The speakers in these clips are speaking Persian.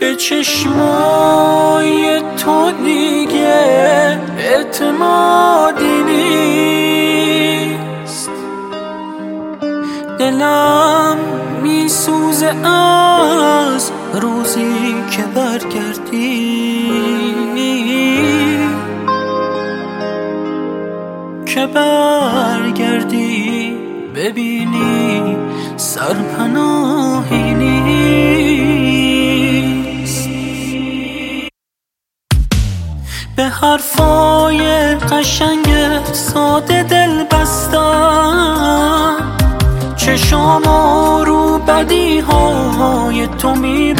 به چشمای تو دیگه اعتمادی نیست. دلم میسوزه از روزی که برگردی ببینی سرپناهی نیست. به حرفای قشنگ ساده دل بستم، چشامو رو بدیهای تو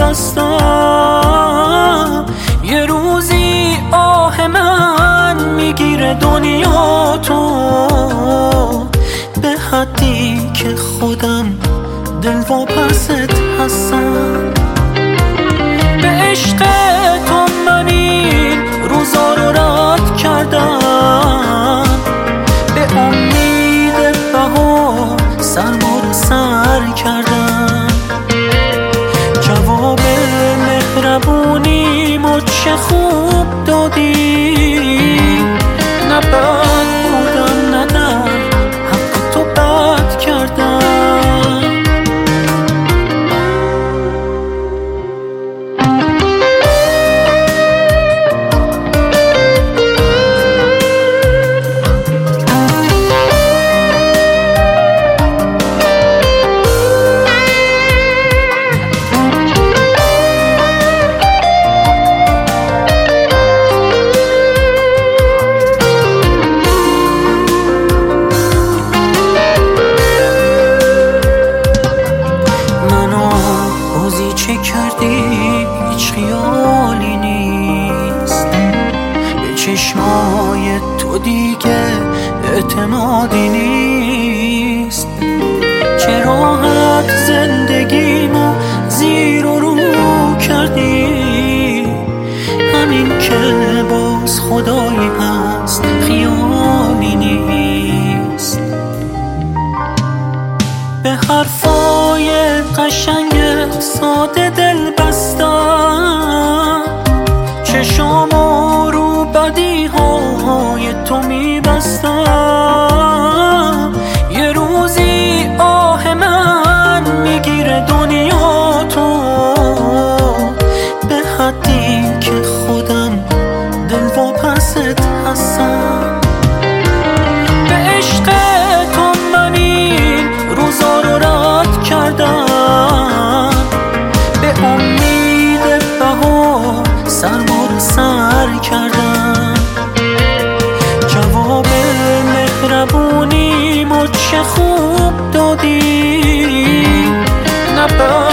میبستم. یه روزی آه من میگیره دنیا تو، به حدی که خودم دل واپست هستم. به عشق تو من این روزا رو رد کردم، به امید بهار سرما رو سر کردم. جواب مهربونیمو چه خوب دادی، نه بد بودم نه در حق تو بد کردم. چه کردی هیچ خیالی نیست، به چشمای تو دیگه اعتمادی نیست. چه راحت زندگیمو زیر و رو کردی، همین که باز خدایی هست خیالی نیست. به حرفای قشنگ ساده دل بستم، چشامو رو بدیهای تو میبستم. یه روزی آه من میگیره دنیا تو، به حدی که خودم دل واپست هستم. به عشق تو من این روزا رو رد کردم، به امید بهار سرما رو سر کردم. جواب مهربونیمو چه خوب دادی، نه